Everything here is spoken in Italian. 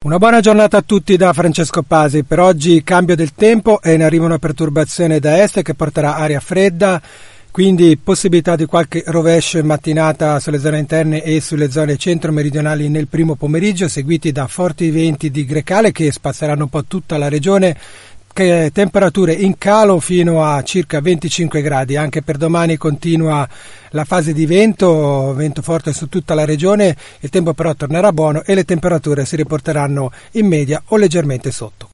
Una buona giornata a tutti da Francesco Pasi. Per oggi cambio del tempo e in arrivo una perturbazione da est che porterà aria fredda, quindi possibilità di qualche rovescio in mattinata sulle zone interne e sulle zone centro-meridionali nel primo pomeriggio, seguiti da forti venti di grecale che spazzeranno un po' tutta la regione. Temperature in calo fino a circa 25 gradi. Anche per domani continua la fase di vento forte su tutta la regione, il tempo però tornerà buono e le temperature si riporteranno in media o leggermente sotto.